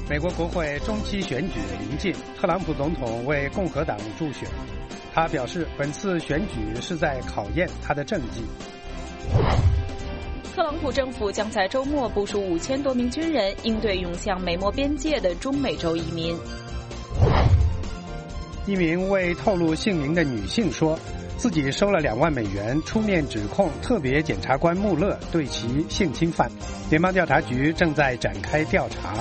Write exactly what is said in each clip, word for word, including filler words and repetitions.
美国国会中期选举临近，特朗普总统为共和党助选。他表示，本次选举是在考验他的政绩。 特朗普政府将在周末部署五千多名军人，应对涌向美墨边界的中美洲移民。 一名未透露姓名的女性说，自己收了两万美元，出面指控特别检察官穆勒对其性侵犯。联邦调查局正在展开调查。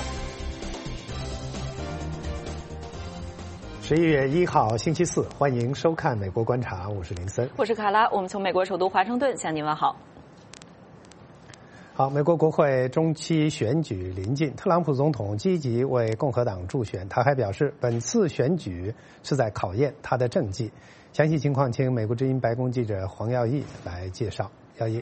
十一月一号星期四，欢迎收看《美国观察》，我是林森， 我是卡拉，我们从美国首都华盛顿向您问好。 好，美国国会中期选举临近，特朗普总统积极为共和党助选。他还表示，本次选举是在考验他的政绩。详细情况，请美国之音白宫记者黄耀义来介绍。耀义。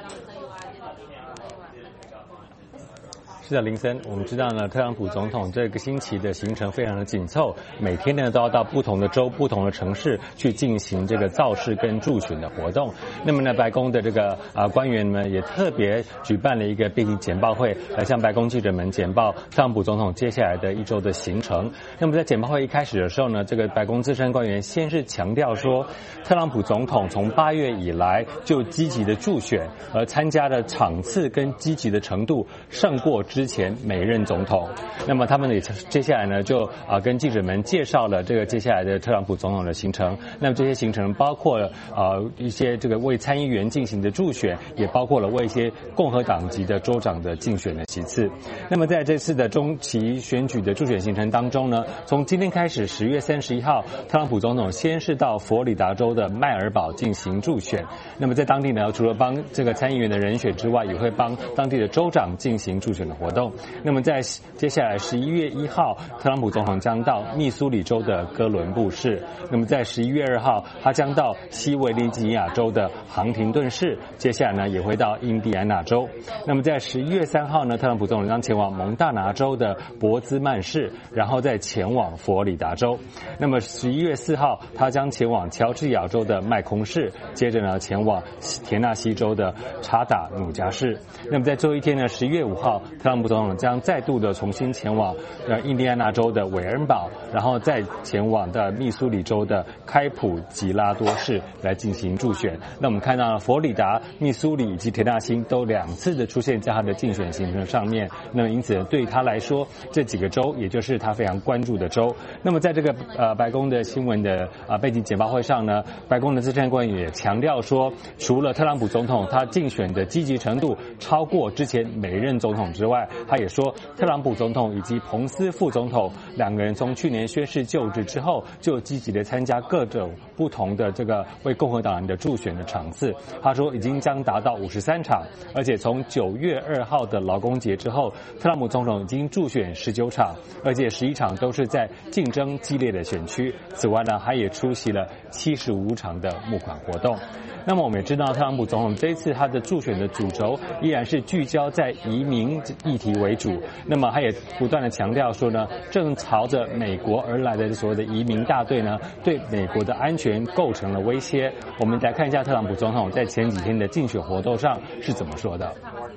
是的，林森，我们知道呢，特朗普总统这个星期的行程非常的紧凑，每天呢都要到不同的州、不同的城市去进行这个造势跟助选的活动。那么呢，白宫的这个啊、呃、官员们也特别举办了一个便利简报会，来向白宫记者们简报特朗普总统接下来的一周的行程。那么在简报会一开始的时候呢，这个白宫资深官员先是强调说，特朗普总统从八月以来就积极的助选，而参加的场次跟积极的程度胜过之前每任总统。那么他们也接下来呢就啊、呃、跟记者们介绍了这个接下来的特朗普总统的行程。那么这些行程包括了呃一些这个为参议员进行的助选，也包括了为一些共和党籍的州长的竞选的席次。那么在这次的中期选举的助选行程当中呢，从今天开始十月三十一号，特朗普总统先是到佛罗里达州的迈尔堡进行助选。那么在当地呢，除了帮这个参议员的人选之外，也会帮当地的州长进行助选的活动。那么在接下来十一月一号，特朗普总统将到密苏里州的哥伦布市。那么在十一月二号，他将到西维吉尼亚州的杭廷顿市。接下来呢，也会到印第安纳州。那么在十一月三号呢，特朗普总统将前往蒙大拿州的博兹曼市，然后再前往佛罗里达州。那么十一月四号，他将前往乔治亚州的麦空市，接着呢前往田纳西州的查达努加市。那么在最后一天呢，十一月五号，特朗普总统将再度的重新前往呃印第安纳州的韦恩堡，然后再前往的密苏里州的开普吉拉多市来进行助选。那我们看到了佛罗里达、密苏里以及田纳西都两次的出现在他的竞选行程上面。那么因此对他来说，这几个州也就是他非常关注的州。那么在这个呃白宫的新闻的啊、呃、背景简报会上呢，白宫的资深官员也强调说，除了特朗普总统他竞选的积极程度超过之前每任总统之外，他也说特朗普总统以及彭斯副总统两个人从去年宣誓就职之后，就积极的参加各种不同的这个为共和党人的助选的场次。他说已经将达到五十三场，而且从九月二号的劳工节之后，特朗普总统已经助选十九场，而且十一场都是在竞争激烈的选区。此外呢，他也出席了七十五场的募款活动。那么我们也知道，特朗普总统这一次他的助选的主轴依然是聚焦在移民议题为主。那么他也不断的强调说呢，正朝着美国而来的所谓的移民大队呢，对美国的安全构成了威胁。我们来看一下特朗普总统在前几天的竞选活动上是怎么说的。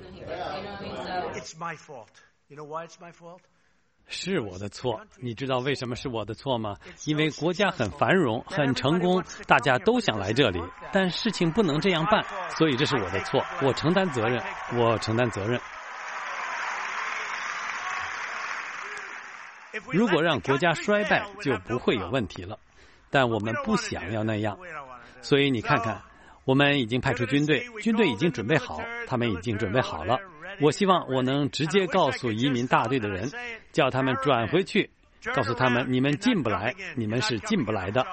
It's my fault. You know why it's my fault? 是我的错，你知道为什么是我的错吗？因为国家很繁荣，很成功，大家都想来这里，但事情不能这样办，所以这是我的错，我承担责任，我承担责任。如果让国家衰败，就不会有问题了，但我们不想要那样，所以你看看，我们已经派出军队，军队已经准备好，他们已经准备好了。我希望我能直接告诉移民大队的人，叫他们转回去，告诉他们你们进不来，你们是进不来的。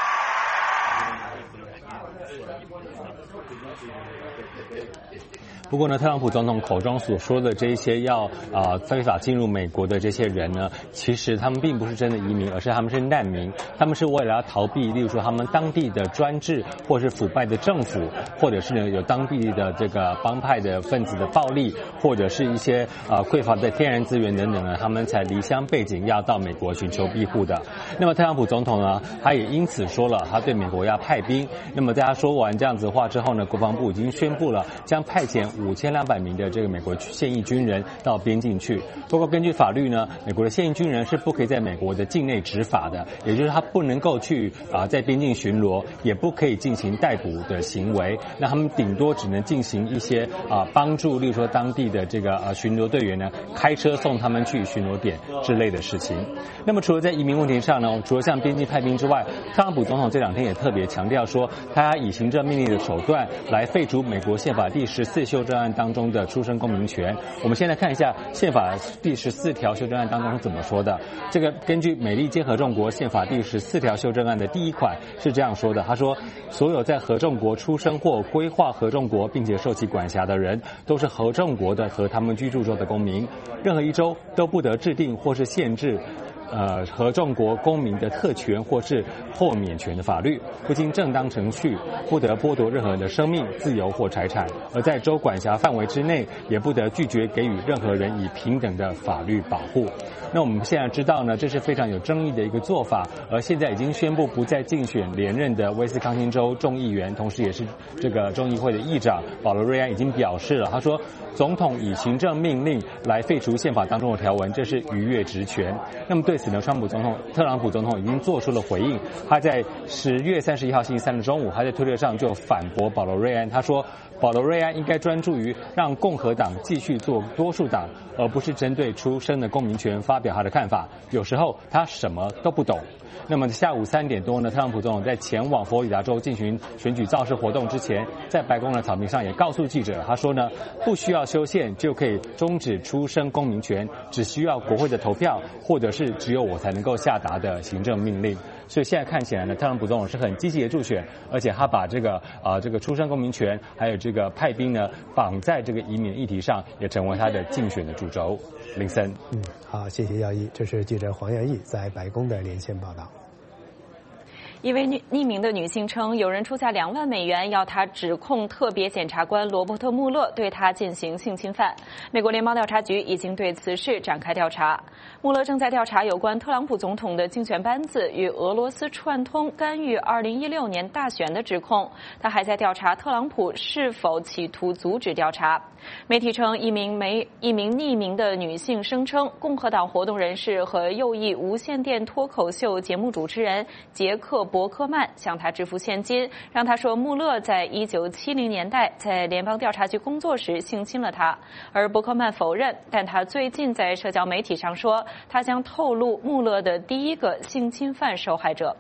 不过呢，特朗普总统口中所说的这一些要啊、呃、非法进入美国的这些人呢，其实他们并不是真的移民，而是他们是难民。他们是为了要逃避，例如说他们当地的专制，或是腐败的政府，或者是呢有当地的这个帮派的分子的暴力，或者是一些啊、呃、匮乏的天然资源等等呢，他们才离乡背井要到美国寻求庇护的。那么特朗普总统呢，他也因此说了，他对美国家派兵。那么在他说完这样子的话之后呢，国防部已经宣布了将派遣五千两百名的这个美国现役军人到边境去。不过根据法律呢，美国的现役军人是不可以在美国的境内执法的，也就是他不能够去啊、呃、在边境巡逻，也不可以进行逮捕的行为。那他们顶多只能进行一些啊、呃、帮助，例如说当地的这个呃巡逻队员呢开车送他们去巡逻点之类的事情。那么除了在移民问题上呢，除了向边境派兵之外，特朗普总统这两天也特别强调说，他以行政命令的手段来废除美国宪法第十四修正案当中的出生公民权。我们先来看一下宪法第十四条修正案当中是怎么说的。这个根据美利坚合众国宪法第十四条修正案的第一款是这样说的，他说，所有在合众国出生或规划合众国并且受其管辖的人，都是合众国的和他们居住州的公民。任何一州都不得制定或是限制呃，合众国公民的特权或是豁免权的法律，不经正当程序，不得剥夺任何人的生命、自由或财产，而在州管辖范围之内，也不得拒绝给予任何人以平等的法律保护。那我们现在知道呢，这是非常有争议的一个做法，而现在已经宣布不再竞选连任的威斯康星州众议员，同时也是这个众议会的议长保罗·瑞安已经表示了，他说，总统以行政命令来废除宪法当中的条文，这是逾越职权。那么对此呢，川普总统、特朗普总统已经做出了回应。他在十月三十一号星期三的中午，他在推特上就反驳保罗·瑞安，他说，保罗·瑞安应该专注于让共和党继续做多数党，而不是针对出生的公民权发表他的看法。有时候他什么都不懂。那么下午三点多呢，特朗普总统在前往佛罗里达州进行选举造势活动之前，在白宫的草坪上也告诉记者，他说呢，不需要修宪就可以终止出生公民权，只需要国会的投票，或者是只有我才能够下达的行政命令。所以现在看起来呢，特朗普总统是很积极的助选，而且他把这个啊、呃、这个出生公民权还有这个派兵呢绑在这个移民议题上，也成为他的竞选的主轴。林森， 嗯，好，谢谢耀一，这是记者黄元义在白宫的连线报道。 一位匿名的女性称，有人出价两万美元要她指控特别检察官罗伯特·穆勒对她进行性侵犯。美国联邦调查局已经对此事展开调查。穆勒正在调查有关特朗普总统的竞选班子与俄罗斯串通干预二零一六年大选的指控。他还在调查特朗普是否企图阻止调查。媒体称，一名媒一名匿名的女性声称，共和党活动人士和右翼无线电脱口秀节目主持人杰克·伯克曼向他支付现金，让他说穆勒在一九七零年代在联邦调查局工作时性侵了他。而伯克曼否认，但他最近在社交媒体上说，他将透露穆勒的第一个性侵犯受害者。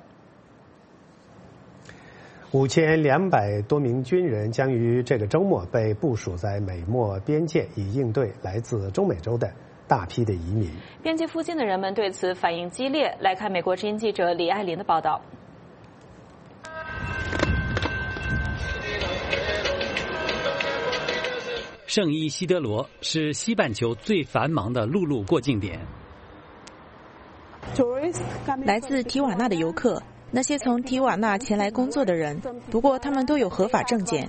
五千两百多名军人将于这个周末被部署在美墨边界，以应对来自中美洲的大批的移民。 边界附近的人们对此反应激烈。来看美国之音记者李爱林的报道。 圣伊西德罗是西半球最繁忙的陆路过境点。 来自提瓦纳的游客，那些从提瓦纳前来工作的人，不过他们都有合法证件。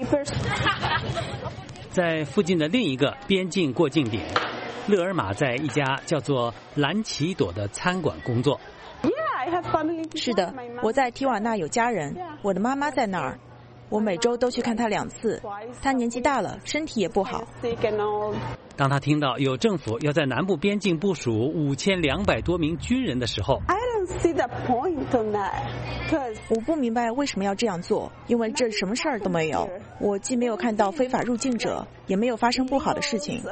在附近的另一个边境过境点，勒尔玛在一家叫做蓝奇朵的餐馆工作。 是的，我在提瓦纳有家人，我的妈妈在那儿。我每周都去看她两次，她年纪大了，身体也不好。 当他听到有政府要在南部边境部署五千两百多名军人的时候， 我不明白为什么要这样做，因为这什么事儿都没有。我既没有看到非法入境者，也没有发生不好的事情。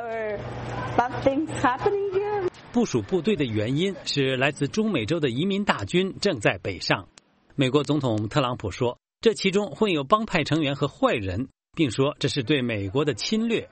部署部队的原因是来自中美洲的移民大军正在北上。美国总统特朗普说，这其中混有帮派成员和坏人，并说这是对美国的侵略。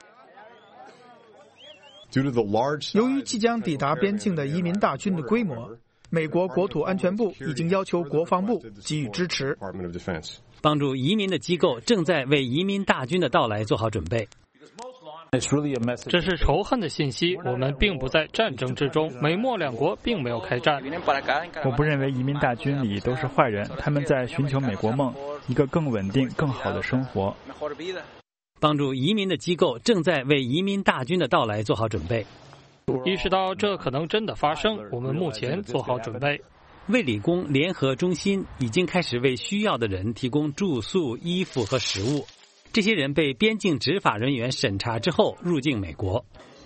由于即将抵达边境的移民大军的规模，美国国土安全部已经要求国防部给予支持。 帮助移民的机构正在为移民大军的到来做好准备。 这是仇恨的信息，我们并不在战争之中，美墨两国并没有开战。 我不认为移民大军里都是坏人，他们在寻求美国梦，一个更稳定、更好的生活。 帮助移民的机构正在为移民大军的到来做好准备。 意识到这可能真的发生，我们目前做好准备。 卫理公联合中心已经开始为需要的人提供住宿、衣服和食物。这些人被边境执法人员审查之后入境美国。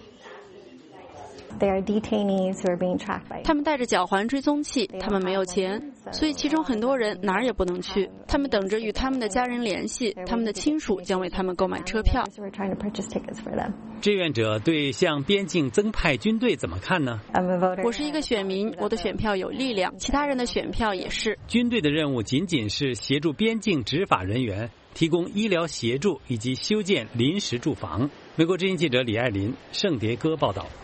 他们带着脚环追踪器，他们没有钱，所以其中很多人哪儿也不能去。他们等着与他们的家人联系，他们的亲属将为他们购买车票。 志愿者对向边境增派军队怎么看呢？ 我是一个选民，我的选票有力量，其他人的选票也是。 军队的任务仅仅是协助边境执法人员，提供医疗协助以及修建临时住房。美国之音记者李爱林、圣迭戈报道。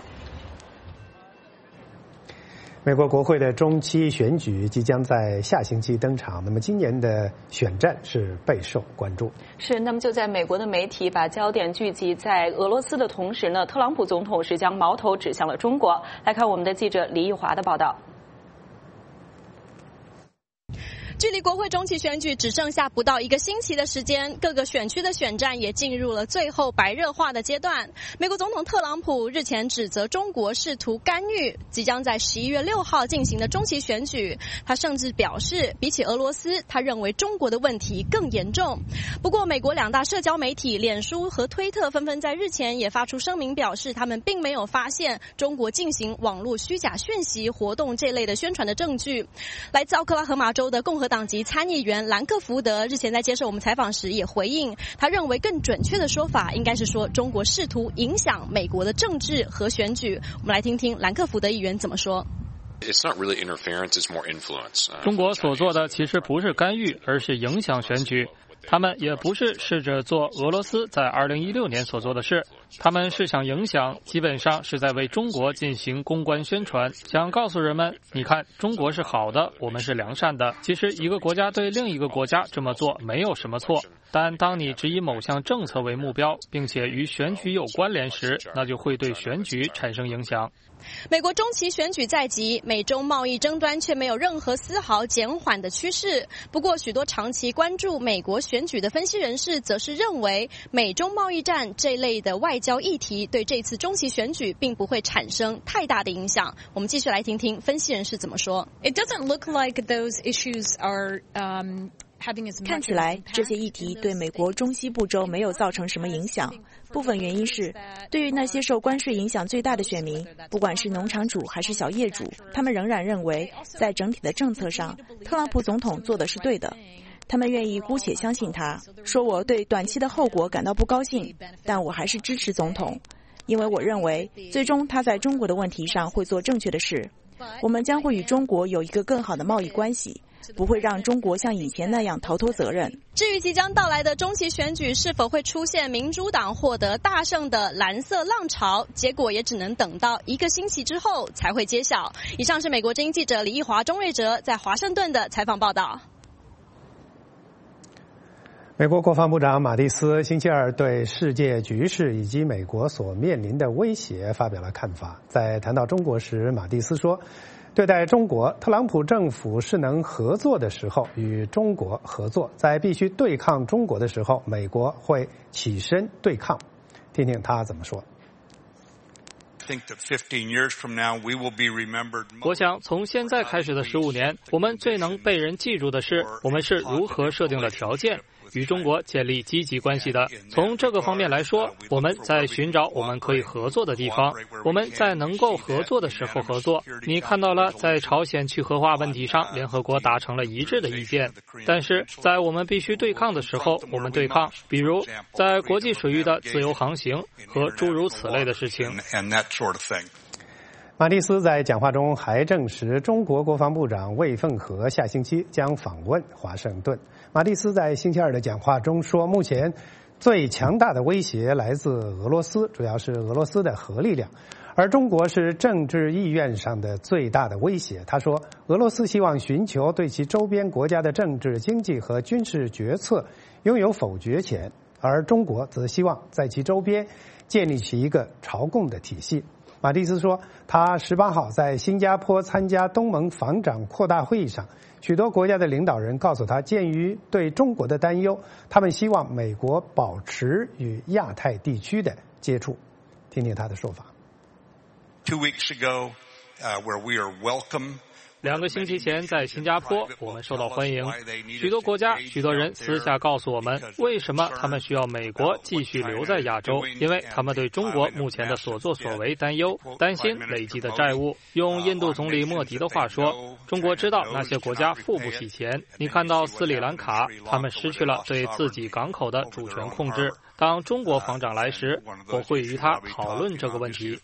美国国会的中期选举即将在下星期登场，那么今年的选战是备受关注。 是，那么就在美国的媒体把焦点聚集在俄罗斯的同时呢，特朗普总统是将矛头指向了中国。来看我们的记者李玉华的报道。 距离国会中期选举只剩下不到一个星期的时间，各个选区的选战也进入了最后白热化的阶段。美国总统特朗普日前指责中国试图干预即将在十一月六号进行的中期选举，他甚至表示，比起俄罗斯，他认为中国的问题更严重。不过，美国两大社交媒体脸书和推特纷纷在日前也发出声明，表示他们并没有发现中国进行网络虚假讯息活动这类的宣传的证据。来自奥克拉荷马州的共和党籍参议员兰克福德日前在接受我们采访时也回应，他认为更准确的说法应该是说中国试图影响美国的政治和选举。我们来听听兰克福德议员怎么说。 中国所做的其实不是干预，而是影响选举。他们也不是试着做俄罗斯在二零一六年所做的事，他们是想影响，基本上是在为中国进行公关宣传，想告诉人们，你看，中国是好的，我们是良善的。其实一个国家对另一个国家这么做没有什么错，但当你只以某项政策为目标，并且与选举有关联时，那就会对选举产生影响。 美国中期选举在即，美中贸易争端却没有任何丝毫减缓的趋势。不过，许多长期关注美国选举的分析人士则是认为，美中贸易战这类的外交议题对这次中期选举并不会产生太大的影响。我们继续来听听分析人士怎么说。 It doesn't look like those issues are, um 看起来这些议题对美国中西部州没有造成什么影响，部分原因是对于那些受关税影响最大的选民，不管是农场主还是小业主，他们仍然认为在整体的政策上，特朗普总统做的是对的。他们愿意姑且相信他，说我对短期的后果感到不高兴，但我还是支持总统，因为我认为最终他在中国的问题上会做正确的事。我们将会与中国有一个更好的贸易关系，不会让中国像以前那样逃脱责任。 至于即将到来的中期选举是否会出现民主党获得大胜的蓝色浪潮，结果也只能等到一个星期之后才会揭晓。以上是美国之音记者李义华、钟瑞哲在华盛顿的采访报道。 美国国防部长马蒂斯星期二对世界局势以及美国所面临的威胁发表了看法。在谈到中国时，马蒂斯说，对待中国，特朗普政府是能合作的时候与中国合作，在必须对抗中国的时候，美国会起身对抗。听听他怎么说。 我想从现在开始的十五年，我们最能被人记住的是，我们是如何设定了条件，与中国建立积极关系的。从这个方面来说，我们在寻找我们可以合作的地方，我们在能够合作的时候合作。你看到了，在朝鲜去核化问题上，联合国达成了一致的意见，但是在我们必须对抗的时候，我们对抗，比如在国际水域的自由航行和诸如此类的事情。 马蒂斯在讲话中还证实，中国国防部长魏凤和下星期将访问华盛顿。马蒂斯在星期二的讲话中说，目前最强大的威胁来自俄罗斯，主要是俄罗斯的核力量，而中国是政治意愿上的最大的威胁。他说，俄罗斯希望寻求对其周边国家的政治、经济和军事决策拥有否决权，而中国则希望在其周边建立起一个朝贡的体系。马蒂斯说，他十八号在新加坡参加东盟防长扩大会议上，许多国家的领导人告诉他，鉴于对中国的担忧，他们希望美国保持与亚太地区的接触。听听他的说法。 Two weeks ago, uh, where we are welcome 两个星期前在新加坡，我们受到欢迎。许多国家、许多人私下告诉我们，为什么他们需要美国继续留在亚洲，因为他们对中国目前的所作所为担忧，担心累积的债务。用印度总理莫迪的话说，中国知道那些国家付不起钱。你看到斯里兰卡，他们失去了对自己港口的主权控制。当中国防长来时，我会与他讨论这个问题。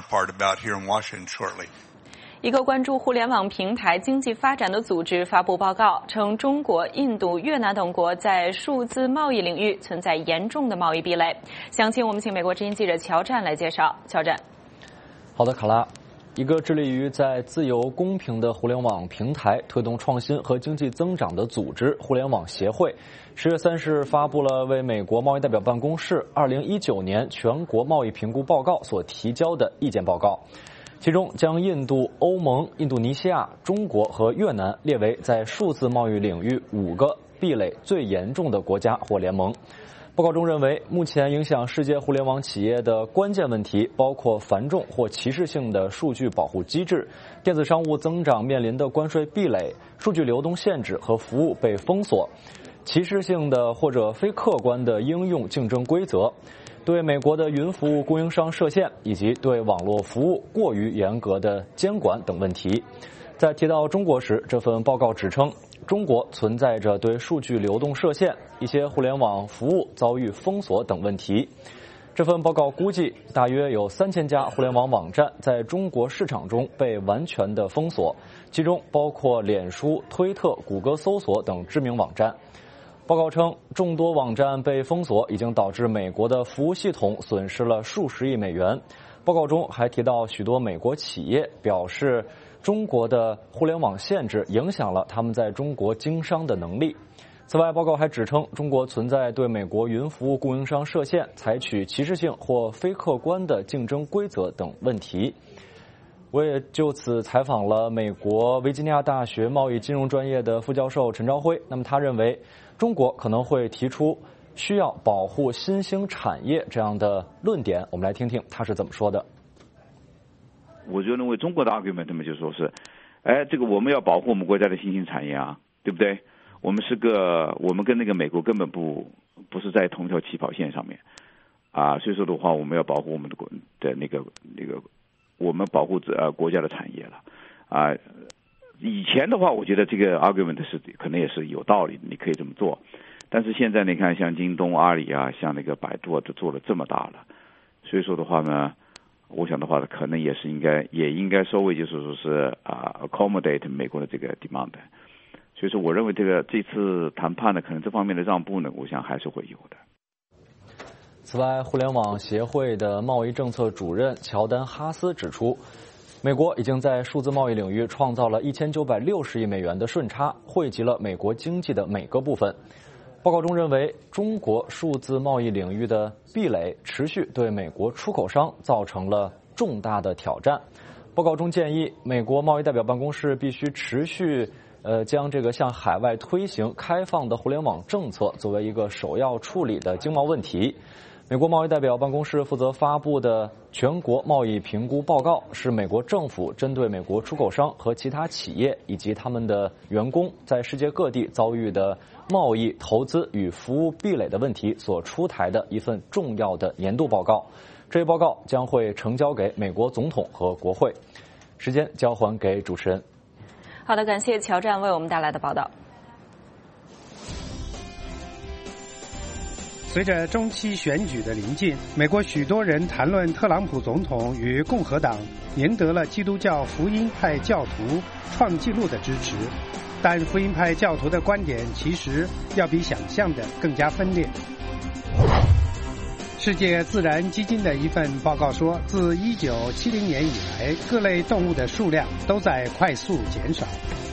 一个关注互联网平台经济发展的组织发布报告称，中国、印度、越南等国在数字贸易领域存在严重的贸易壁垒。详情我们请美国之音记者乔战来介绍。乔战。 好的，卡拉。一个致力于在自由公平的互联网平台推动创新和经济增长的组织——互联网协会，十月三十日发布了为美国贸易代表办公室二零一九年全国贸易评估报告所提交的意见报告。其中将印度、欧盟、印度尼西亚、中国和越南列为在数字贸易领域五个壁垒最严重的国家或联盟。报告中认为，目前影响世界互联网企业的关键问题包括繁重或歧视性的数据保护机制、电子商务增长面临的关税壁垒、数据流动限制和服务被封锁、歧视性的或者非客观的应用竞争规则、对美国的云服务供应商设限，以及对网络服务过于严格的监管等问题。在提到中国时，这份报告指称，中国存在着对数据流动设限、一些互联网服务遭遇封锁等问题。这份报告估计，大约有三千家互联网网站在中国市场中被完全的封锁，其中包括脸书、推特、谷歌搜索等知名网站。报告称，众多网站被封锁已经导致美国的服务系统损失了数十亿美元。报告中还提到，许多美国企业表示，中国的互联网限制影响了他们在中国经商的能力。此外，报告还指称，中国存在对美国云服务供应商设限、采取歧视性或非客观的竞争规则等问题。我也就此采访了美国维吉尼亚大学贸易金融专业的副教授陈朝辉。那么他认为，中国可能会提出需要保护新兴产业这样的论点。我们来听听他是怎么说的。 我就认为中国的 argument 他们就说是，哎，这个我们要保护我们国家的新兴产业啊，对不对？我们是个，我们跟那个美国根本不不是在同一条起跑线上面，啊，所以说的话，我们要保护我们的国的那个那个，我们保护呃国家的产业了，啊，以前的话，我觉得这个 argument 是可能也是有道理的，你可以这么做，但是现在你看，像京东、阿里啊，像那个百度啊，都做了这么大了，所以说的话呢。我想的话，可能也是应该，也应该稍微就是说是啊 accommodate 美国的这个 demand， 所以说我认为这个这次谈判呢，可能这方面的让步呢，我想还是会有的。 此外，互联网协会的贸易政策主任乔丹哈斯指出，美国已经在数字贸易领域创造了一千九百六十亿美元的顺差，惠及了美国经济的每个部分。报告中认为，中国数字贸易领域的壁垒持续对美国出口商造成了重大的挑战。报告中建议，美国贸易代表办公室必须持续呃将这个向海外推行开放的互联网政策作为一个首要处理的经贸问题。美国贸易代表办公室负责发布的全国贸易评估报告，是美国政府针对美国出口商和其他企业以及他们的员工在世界各地遭遇的贸易、投资与服务壁垒的问题所出台的一份重要的年度报告。这一报告将会呈交给美国总统和国会。时间交还给主持人。 好的，感谢乔战为我们带来的报道。 随着中期选举的临近，美国许多人谈论特朗普总统与共和党赢得了基督教福音派教徒创纪录的支持，但福音派教徒的观点其实要比想象的更加分裂。世界自然基金的一份报告说，自一九七零年以来，各类动物的数量都在快速减少。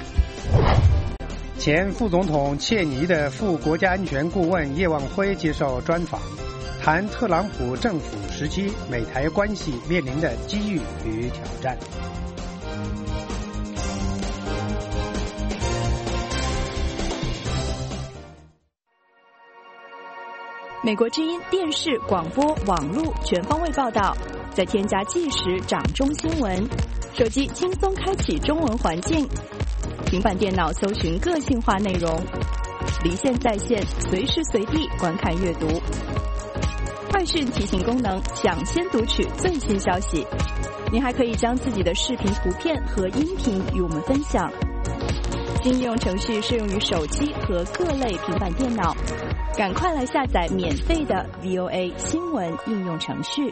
前副总统切尼的副国家安全顾问叶望辉接受专访，谈特朗普政府时期美台关系面临的机遇与挑战。 美国之音电视、广播、网络全方位报道，再添加即时掌中新闻，手机轻松开启中文环境，平板电脑搜寻个性化内容，离线在线，随时随地观看阅读。快讯提醒功能，抢先读取最新消息。您还可以将自己的视频、图片和音频与我们分享。新应用程序适用于手机和各类平板电脑，赶快来下载免费的 V O A 新闻应用程序。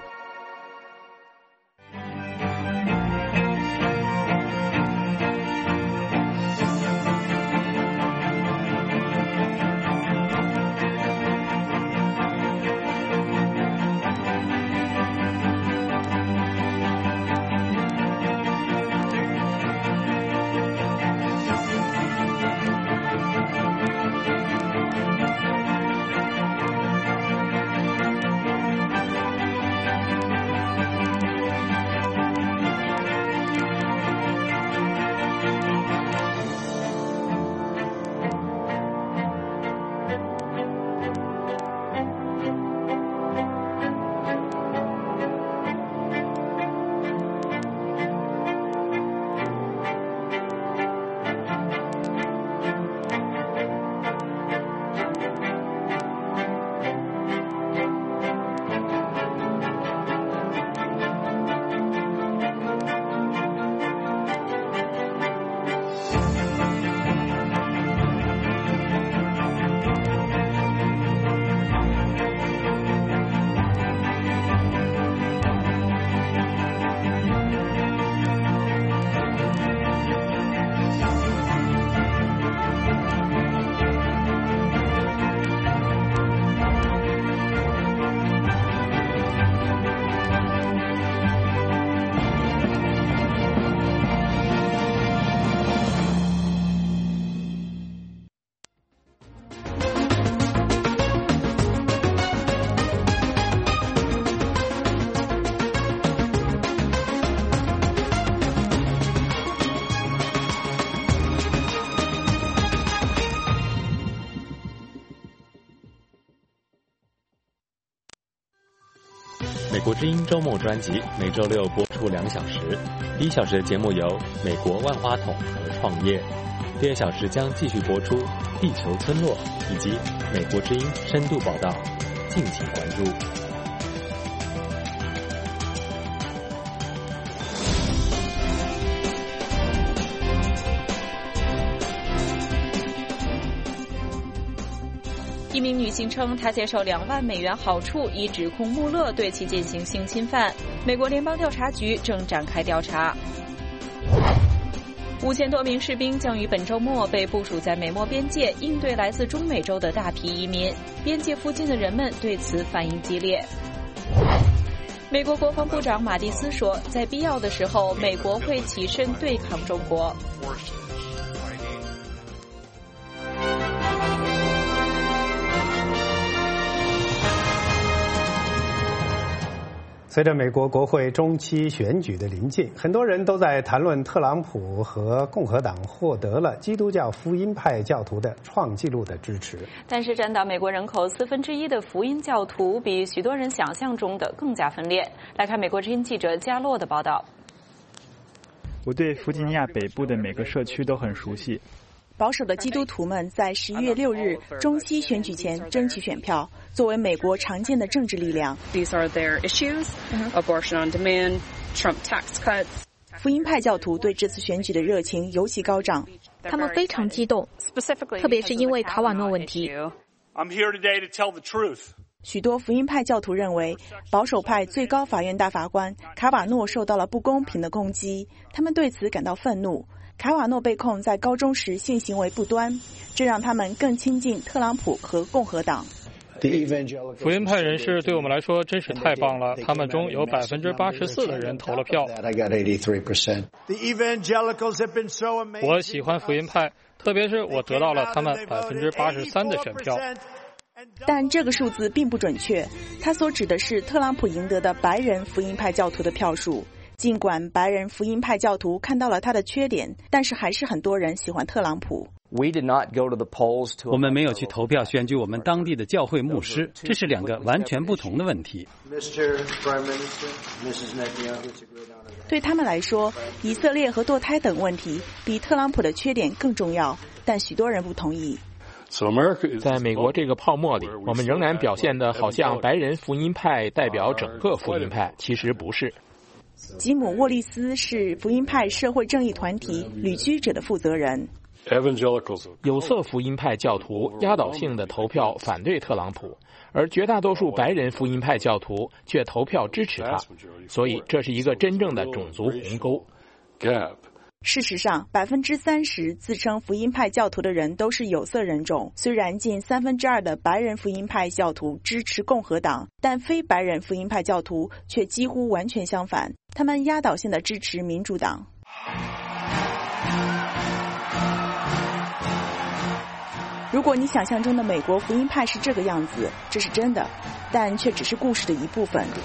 美国之音周末专辑每周六播出两小时，第一小时的节目由美国万花筒和创业，第二小时将继续播出地球村落以及美国之音深度报道，敬请关注。 一名女性称，她接受两万美元好处，以指控穆勒对其进行性侵犯。美国联邦调查局正展开调查。五千多名士兵将于本周末被部署在美墨边界，应对来自中美洲的大批移民。边界附近的人们对此反应激烈。美国国防部长马蒂斯说，在必要的时候，美国会起身对抗中国。 随着美国国会中期选举的临近，很多人都在谈论特朗普和共和党获得了基督教福音派教徒的创纪录的支持。 但是占到美国人口四分之一的福音教徒比许多人想象中的更加分裂。来看美国之音记者加洛的报道。 我对弗吉尼亚北部的每个社区都很熟悉。 保守的基督徒们在十一月六日中期选举前争取选票，作为美国常见的政治力量。 These are their issues: abortion on demand, Trump tax cuts. 福音派教徒对这次选举的热情尤其高涨， 他们非常激动，特别是因为卡瓦诺问题。 I'm here today to tell the truth. 许多福音派教徒认为，保守派最高法院大法官卡瓦诺受到了不公平的攻击，他们对此感到愤怒。卡瓦诺被控在高中时性行为不端，这让他们更亲近特朗普和共和党。 福音派人士对我们来说真是太棒了，他们中有百分之八十四的人投了票。我喜欢福音派，特别是我得到了他们百分之八十三的选票。 但这个数字并不准确，它所指的是特朗普赢得的白人福音派教徒的票数。尽管白人福音派教徒看到了他的缺点，但是还是很多人喜欢特朗普。 我们没有去投票选举我们当地的教会牧师，这是两个完全不同的问题。 对他们来说，以色列和堕胎等问题比特朗普的缺点更重要，但许多人不同意。 在美国这个泡沫里，我们仍然表现得好像白人福音派代表整个福音派，其实不是。 吉姆·沃利斯是福音派社会正义团体旅居者的负责人。 有色福音派教徒压倒性的投票反对特朗普，而绝大多数白人福音派教徒却投票支持他，所以这是一个真正的种族鸿沟。 事实上，百分之三十自称福音派教徒的人都是有色人种。虽然近三分之二的白人福音派教徒支持共和党，但非白人福音派教徒却几乎完全相反，他们压倒性的支持民主党。如果你想象中的美国福音派是这个样子，这是真的，但却只是故事的一部分。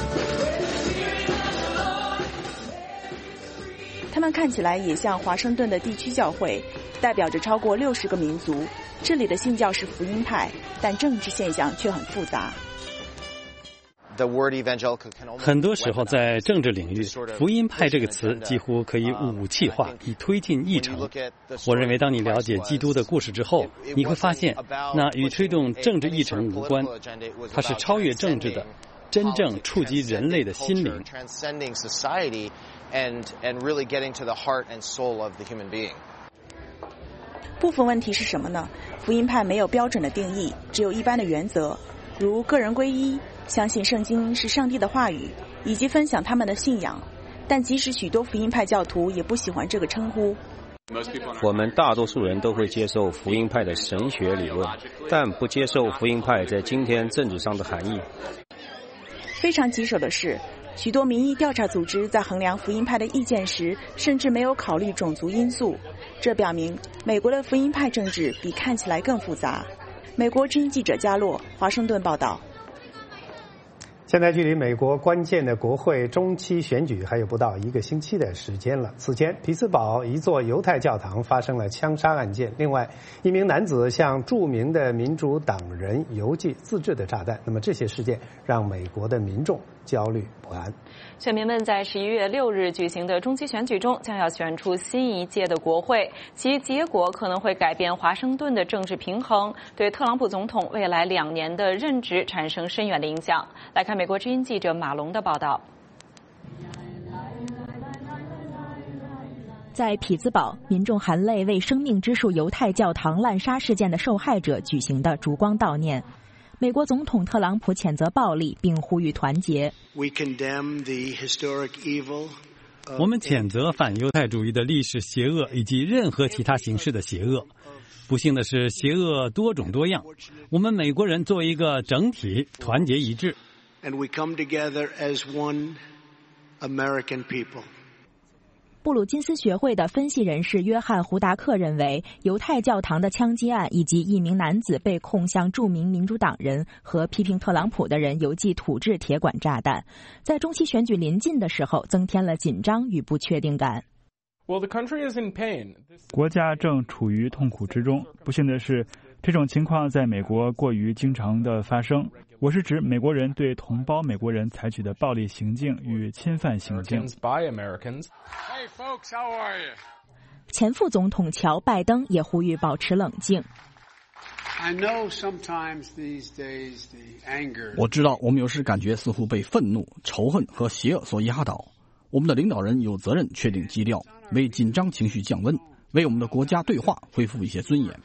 他们看起来也像华盛顿的地区教会，代表着超过六十个民族。这里的信教是福音派，但政治现象却很复杂。 很多时候在政治领域，福音派这个词几乎可以武器化，以推进议程。我认为当你了解基督的故事之后，你会发现那与推动政治议程无关，它是超越政治的，真正触及人类的心灵。 部分问题是什么呢？福音派没有标准的定义，只有一般的原则，如个人皈依、相信圣经是上帝的话语，以及分享他们的信仰。但即使许多福音派教徒也不喜欢这个称呼。 我们大多数人都会接受福音派的神学理论，但不接受福音派在今天政治上的含义。 非常棘手的是，许多民意调查组织在衡量福音派的意见时，甚至没有考虑种族因素。这表明美国的福音派政治比看起来更复杂。美国之音记者加洛，华盛顿报道。 现在距离美国关键的国会中期选举还有不到一个星期的时间了。此前，匹兹堡一座犹太教堂发生了枪杀案件，另外一名男子向著名的民主党人邮寄自制的炸弹。那么这些事件让美国的民众焦虑不安。 选民们在十一月六日举行的中期选举中将要选出新一届的国会，其结果可能会改变华盛顿的政治平衡，对特朗普总统未来两年的任职产生深远的影响。来看美国之音记者马龙的报道。 在匹兹堡，民众含泪为生命之树犹太教堂滥杀事件的受害者举行的烛光悼念。美国总统特朗普谴责暴力，并呼吁团结。 我们谴责反犹太主义的历史邪恶以及任何其他形式的邪恶。不幸的是，邪恶多种多样。我们美国人作为一个整体，团结一致。 And we come together as one American people. 布鲁金斯学会的分析人士约翰·胡达克认为，犹太教堂的枪击案以及一名男子被控向著名民主党人和批评特朗普的人邮寄土制铁管炸弹，在中期选举临近的时候增添了紧张与不确定感。 国家正处于痛苦之中。不幸的是，这种情况在美国过于经常的发生。我是指美国人对同胞美国人采取的暴力行径与侵犯行径。 前副总统乔·拜登也呼吁保持冷静。 我知道我们有时感觉似乎被愤怒、仇恨和邪恶所压倒。我们的领导人有责任确定基调，为紧张情绪降温，为我们的国家对话恢复一些尊严。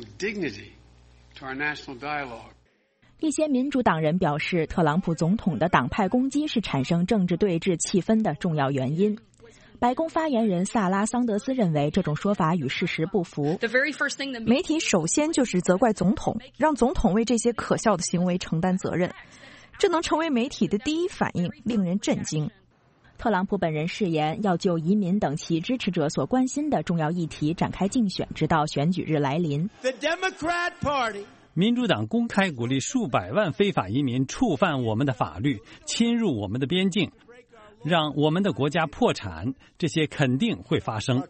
一些民主党人表示，特朗普总统的党派攻击是产生政治对峙气氛的重要原因。白宫发言人萨拉·桑德斯认为，这种说法与事实不符。 媒体首先就是责怪总统，让总统为这些可笑的行为承担责任，这能成为媒体的第一反应，令人震惊。 特朗普本人誓言要就移民等其支持者所关心的重要议题展开竞选，直到选举日来临。 民主党公开鼓励数百万非法移民触犯我们的法律，侵入我们的边境。 让我们的国家破产，这些肯定会发生。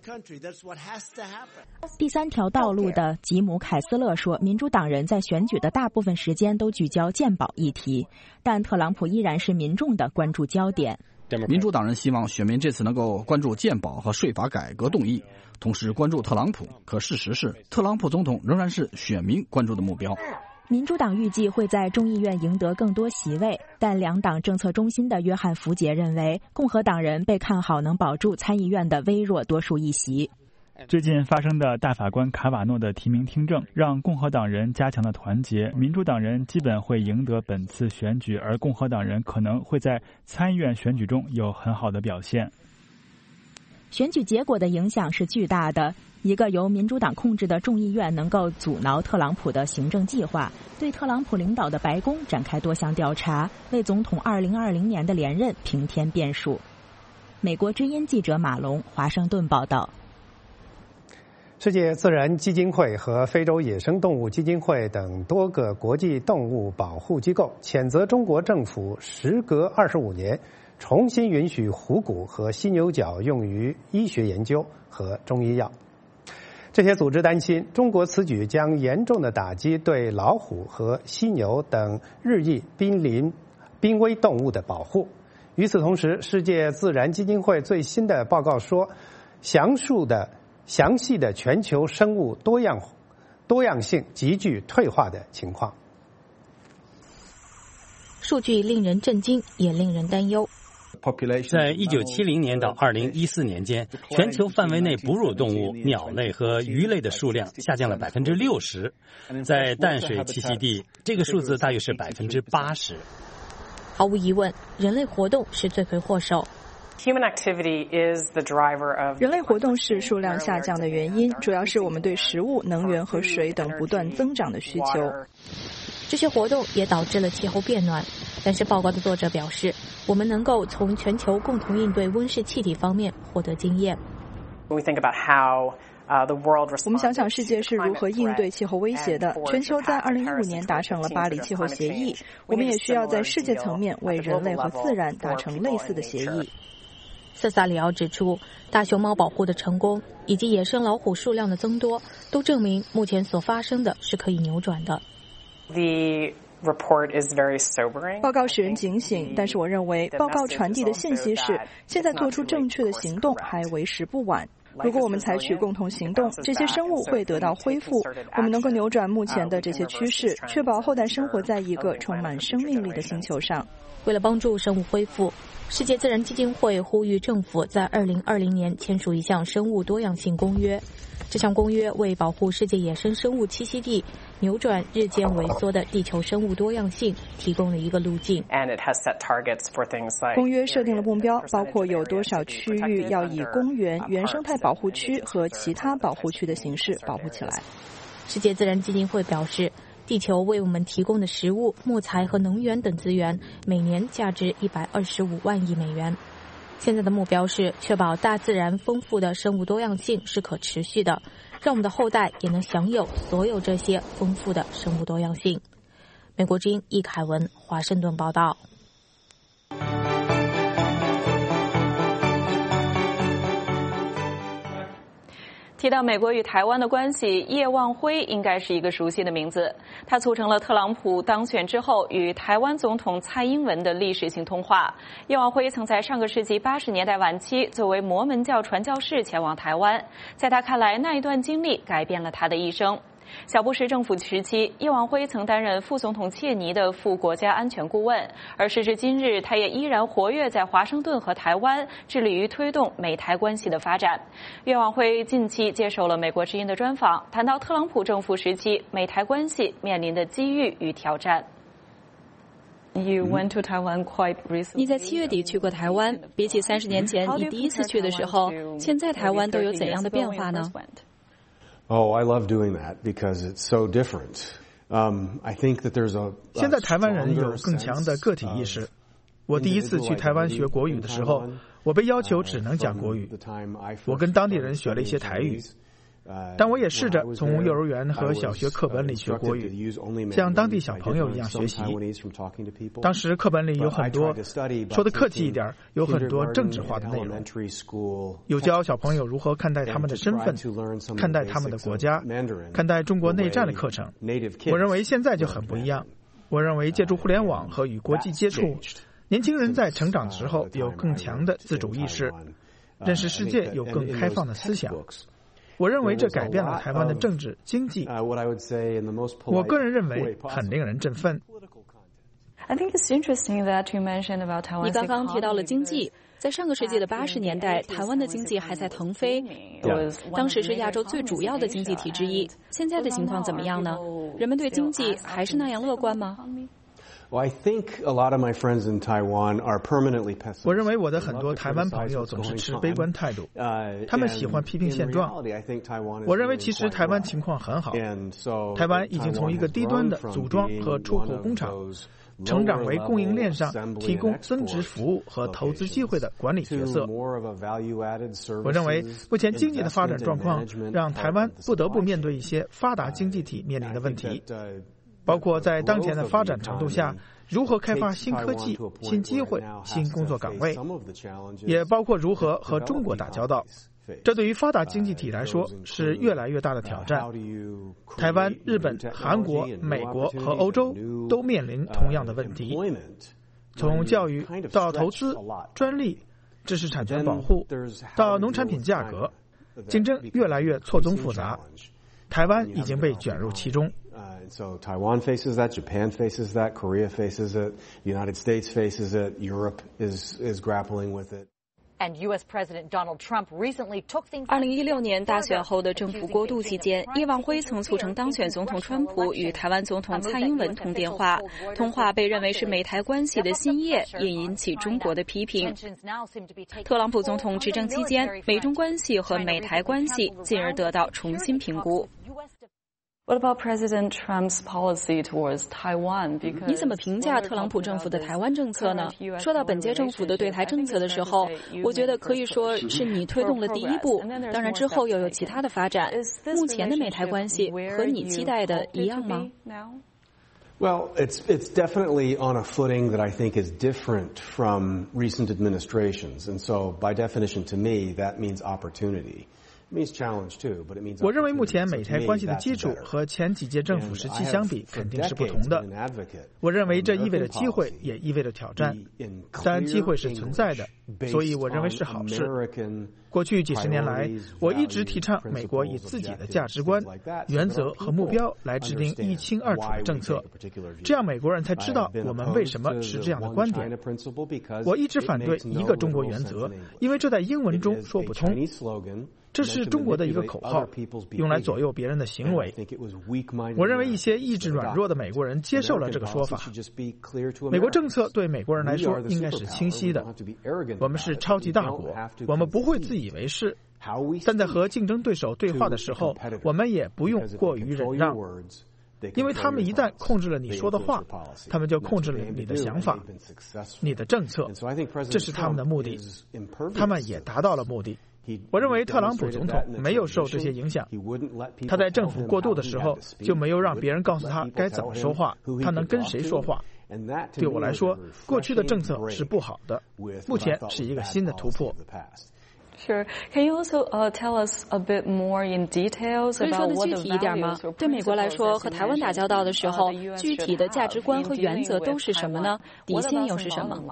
第三条道路的吉姆·凯斯勒说，民主党人在选举的大部分时间都聚焦健保议题，但特朗普依然是民众的关注焦点。 民主党人希望选民这次能够关注健保和税法改革动议，同时关注特朗普。可事实是，特朗普总统仍然是选民关注的目标。 民主党预计会在众议院赢得更多席位，但两党政策中心的约翰·福杰认为，共和党人被看好能保住参议院的微弱多数议席。 最近发生的大法官卡瓦诺的提名听证，让共和党人加强了团结，民主党人基本会赢得本次选举，而共和党人可能会在参议院选举中有很好的表现。 选举结果的影响是巨大的。一个由民主党控制的众议院能够阻挠特朗普的行政计划，对特朗普领导的白宫展开多项调查，为总统二零二零年的连任平添变数。美国之音记者马龙，华盛顿报道。 世界自然基金会和非洲野生动物基金会等多个国际动物保护机构谴责中国政府时隔二十五年重新允许虎骨和犀牛角用于医学研究和中医药。这些组织担心，中国此举将严重的打击对老虎和犀牛等日益濒临濒危动物的保护。与此同时，世界自然基金会最新的报告说，详述的详细的全球生物多样多样性急剧退化的情况。 数据令人震惊，也令人担忧。 在一九七零年到二零一四年间，全球范围内哺乳动物、鸟类和鱼类的数量下降了百分之六十，在淡水栖息地，这个数字大约是百分之八十。 毫无疑问，人类活动是罪魁祸首。 人类活动是数量下降的原因，主要是我们对食物、能源和水等不断增长的需求。 这些活动也导致了气候变暖，但是报告的作者表示，我们能够从全球共同应对温室气体方面获得经验。 我们想想世界是如何应对气候威胁的。全球在二零一五年达成了巴黎气候协议，我们也需要在世界层面为人类和自然达成类似的协议。 瑟萨里奥指出，大熊猫保护的成功以及野生老虎数量的增多，都证明目前所发生的是可以扭转的。 报告使人警醒，但是我认为报告传递的信息是，现在做出正确的行动还为时不晚。如果我们采取共同行动，这些生物会得到恢复，我们能够扭转目前的这些趋势，确保后代生活在一个充满生命力的星球上。 为了帮助生物恢复，世界自然基金会呼吁政府在二零二零年签署一项生物多样性公约。这项公约为保护世界野生生物栖息地、扭转日渐萎缩的地球生物多样性提供了一个路径。 公约设定了目标，包括有多少区域要以公园、原生态保护区和其他保护区的形式保护起来。 世界自然基金会表示，地球为我们提供的食物、木材和能源等资源，每年价值一百二十五万亿美元。现在的目标是确保大自然丰富的生物多样性是可持续的，让我们的后代也能享有所有这些丰富的生物多样性。美国之音易凯文，华盛顿报道。 提到美国与台湾的关系，叶望辉应该是一个熟悉的名字。他促成了特朗普当选之后与台湾总统蔡英文的历史性通话。叶望辉曾在上个世纪八十年代晚期作为摩门教传教士前往台湾，在他看来，那一段经历改变了他的一生。小布什政府时期，叶望辉曾担任副总统切尼的副国家安全顾问，而时至今日，他也依然活跃在华盛顿和台湾，致力于推动美台关系的发展。叶望辉近期接受了美国之音的专访，谈到特朗普政府时期美台关系面临的机遇与挑战。 You went to Taiwan quite recently. 你在七月底去过台湾，比起三十年前你第一次去的时候，现在台湾都有怎样的变化呢 ？Oh, I love doing that because it's so different. Um, I think that there's a. 现在台湾人有更强的个体意识。我第一次去台湾学国语的时候，我被要求只能讲国语。我跟当地人学了一些台语。 但我也试着从幼儿园和小学课本里学国语，像当地小朋友一样学习。当时课本里有很多，说的客气一点，有很多政治化的内容，有教小朋友如何看待他们的身份，看待他们的国家，看待中国内战的课程。我认为现在就很不一样。我认为借助互联网和与国际接触，年轻人在成长的时候有更强的自主意识，认识世界有更开放的思想。我认为这改变了台湾的政治经济，我个人认为很令人振奋。 你刚刚提到了经济，在上个世纪的八十年代，台湾的经济还在腾飞，当时是亚洲最主要的经济体之一。现在的情况怎么样呢？人们对经济还是那样乐观吗？ 我认为我的很多台湾朋友总是持悲观态度，他们喜欢批评现状。我认为其实台湾情况很好，台湾已经从一个低端的组装和出口工厂，成长为供应链上提供增值服务和投资机会的管理角色。我认为目前经济的发展状况让台湾不得不面对一些发达经济体面临的问题，包括在当前的发展程度下如何开发新科技、新机会、新工作岗位，也包括如何和中国打交道。这对于发达经济体来说是越来越大的挑战。台湾、日本、韩国、美国和欧洲都面临同样的问题，从教育到投资、专利、知识产权保护到农产品价格，竞争越来越错综复杂，台湾已经被卷入其中。 So Taiwan faces that, Japan faces that, Korea faces it, the United States faces it, Europe is is grappling with it. And U S President Donald Trump recently took things. 二零一六年大选后的政府过渡期间，叶望辉曾促成当选总统川普与台湾总统蔡英文通电话，通话被认为是美台关系的新叶，也引起中国的批评。特朗普总统执政期间，美中关系和美台关系进而得到重新评估。 What about President Trump's policy towards Taiwan? 你怎么评价特朗普政府的台湾政策呢？说到本届政府的对台政策的时候，我觉得可以说是你推动了第一步，当然之后又有其他的发展。目前的美台关系和你期待的一样吗 ？Well, it's it's definitely on a footing that I think is different from recent administrations, and so by definition, to me, that means opportunity. 我认为目前美台关系的基础和前几届政府时期相比肯定是不同的。我认为这意味着机会，也意味着挑战。但机会是存在的，所以我认为是好事。过去几十年来，我一直提倡美国以自己的价值观、原则和目标来制定一清二楚的政策，这样美国人才知道我们为什么持这样的观点。我一直反对一个中国原则，因为这在英文中说不通。这是中国的一个口号，用来左右别人的行为。我认为一些意志软弱的美国人接受了这个说法。美国政策对美国人来说应该是清晰的。我们是超级大国，我们不会自以为是。但在和竞争对手对话的时候，我们也不用过于忍让，因为他们一旦控制了你说的话，他们就控制了你的想法、你的政策，这是他们的目的，他们也达到了目的。我认为特朗普总统没有受这些影响，他在政府过渡的时候就没有让别人告诉他该怎么说话，他能跟谁说话。对我来说，过去的政策是不好的，目前是一个新的突破。 Sure. Can you also uh, tell us a bit more in details 可以说的具体一点吗？对美国来说，和台湾打交道的时候，具体的价值观和原则都是什么呢？底线又是什么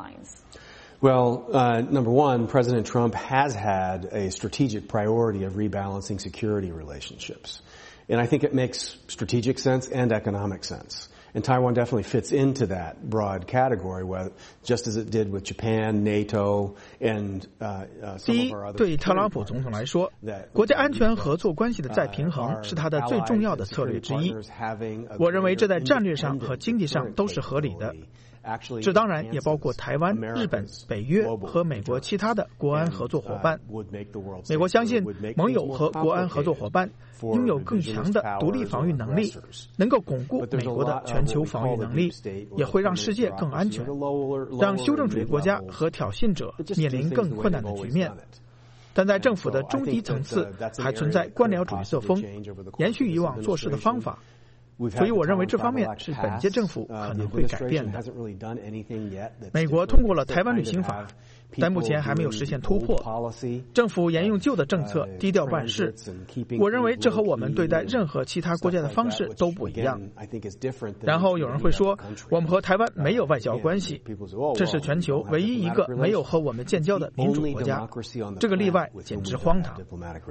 ？Well, uh, number one, President Trump has had a strategic priority of rebalancing security relationships. And I think it makes strategic sense and economic sense. And Taiwan definitely fits into that broad category, where, just as it did with Japan, NATO, and uh, uh, some of our other. 第一，对特朗普总统来说，国家安全合作关系的再平衡是他的最重要的策略之一。我认为这在战略上和经济上都是合理的。这当然也包括台湾、日本、北约和美国其他的国安合作伙伴。美国相信盟友和国安合作伙伴拥有更强的独立防御能力，能够巩固美国的全球防御能力，也会让世界更安全，让修正主义国家和挑衅者面临更困难的局面。 但在政府的中低层次还存在官僚主义作风，延续以往做事的方法。所以我认为这方面是本届政府可能会改变的。美国通过了台湾旅行法，但目前还没有实现突破。政府沿用旧的政策，低调办事。我认为这和我们对待任何其他国家的方式都不一样。然后有人会说，我们和台湾没有外交关系，这是全球唯一一个没有和我们建交的民主国家，这个例外简直荒唐。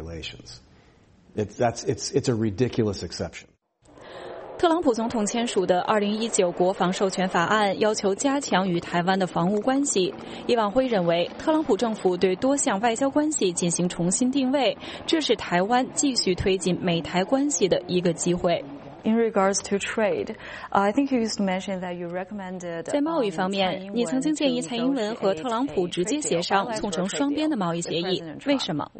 特朗普总统签署的二零一九国防授权法案要求加强与台湾的防务关系。叶望辉认为，特朗普政府对多项外交关系进行重新定位，这是台湾继续推进美台关系的一个机会。 In regards to trade, I think you used to mention that you recommended. 在贸易方面，你曾经建议蔡英文和特朗普直接协商，促成双边的贸易协议，为什么？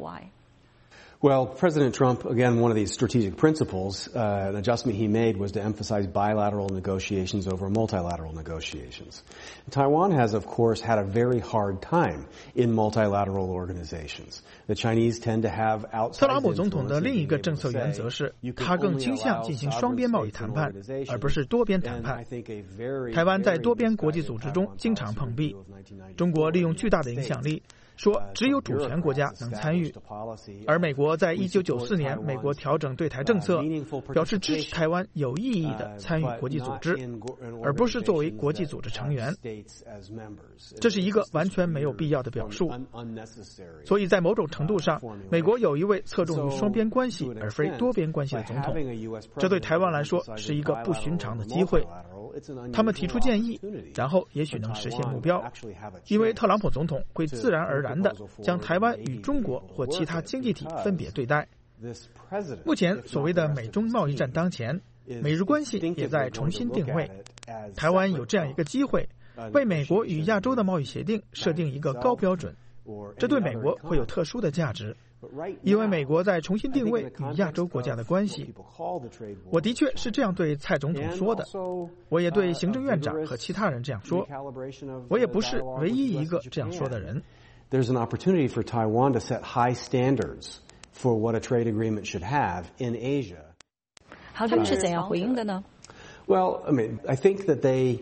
Well, President Trump, again, one of these strategic principles, uh, an adjustment he made was to emphasize bilateral negotiations over multilateral negotiations. Taiwan has, of course, had a very hard time in multilateral organizations. The Chinese tend to have outside. 特朗普总统的另一个政策原则是，他更倾向进行双边贸易谈判，而不是多边谈判。台湾在多边国际组织中经常碰壁，中国利用巨大的影响力。 说只有主权国家能参与，而美国在一九九四年美国调整对台政策，表示支持台湾有意义的参与国际组织，而不是作为国际组织成员。这是一个完全没有必要的表述。所以在某种程度上，美国有一位侧重于双边关系而非多边关系的总统，这对台湾来说是一个不寻常的机会。 他们提出建议，然后也许能实现目标，因为特朗普总统会自然而然地将台湾与中国或其他经济体分别对待。目前所谓的美中贸易战当前，美日关系也在重新定位。台湾有这样一个机会，为美国与亚洲的贸易协定设定一个高标准，这对美国会有特殊的价值。 因为美国在重新定位与亚洲国家的关系，我的确是这样对蔡总统说的，我也对行政院长和其他人这样说，我也不是唯一一个这样说的人。 There's an opportunity for Taiwan to set high standards for what a trade agreement should have in Asia. 他们是怎样回应的呢？ Well, I mean, I think that they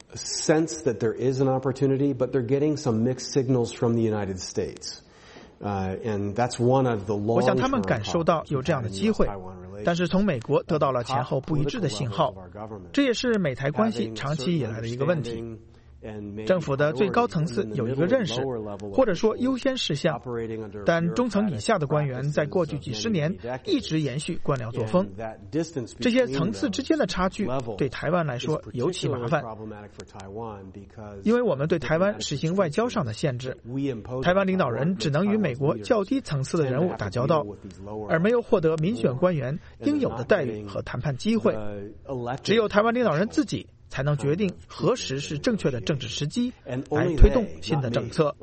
sense that there is an opportunity, but they're getting some mixed signals from the United States. Uh, and that's one of the long-term 我想他们感受到有这样的机会，但是从美国得到了前后不一致的信号，这也是美台关系长期以来的一个问题。政府的最高层次有一个认识，或者说优先事项，但中层以下的官员在过去几十年一直延续官僚作风。这些层次之间的差距对台湾来说尤其麻烦，因为我们对台湾实行外交上的限制，台湾领导人只能与美国较低层次的人物打交道，而没有获得民选官员应有的待遇和谈判机会。只有台湾领导人自己 才能决定何时是正确的政治时机来推动新的政策。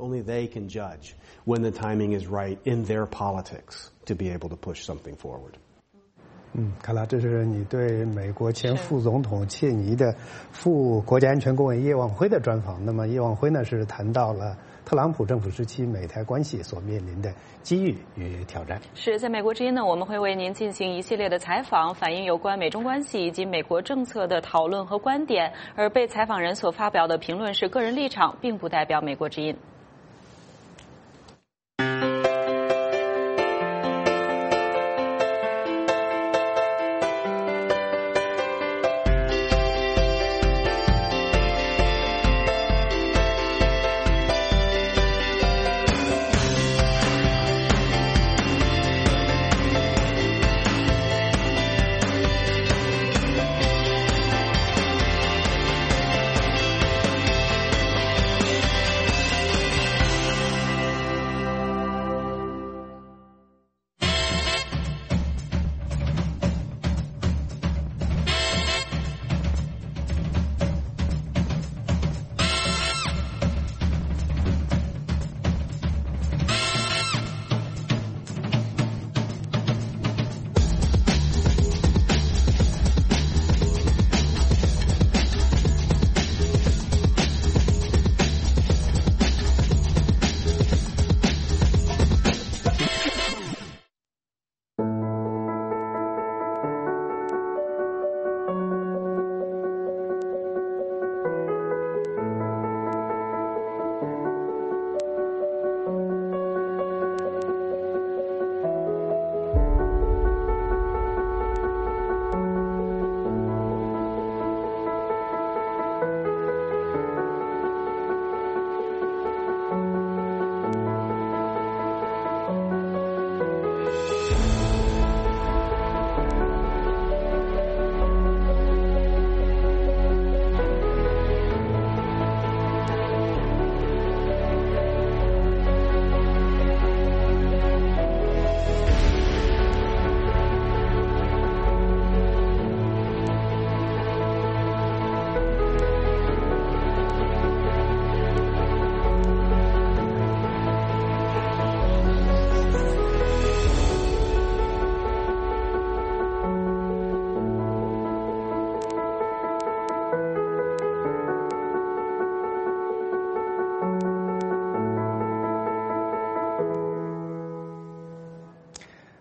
嗯，看来这是你对美国前副总统切尼的副国家安全顾问叶望辉的专访。那么叶望辉呢是谈到了特朗普政府时期美台关系所面临的机遇与挑战。 是在美国之音呢，我们会为您进行一系列的采访，反映有关美中关系以及美国政策的讨论和观点。而被采访人所发表的评论是个人立场，并不代表美国之音。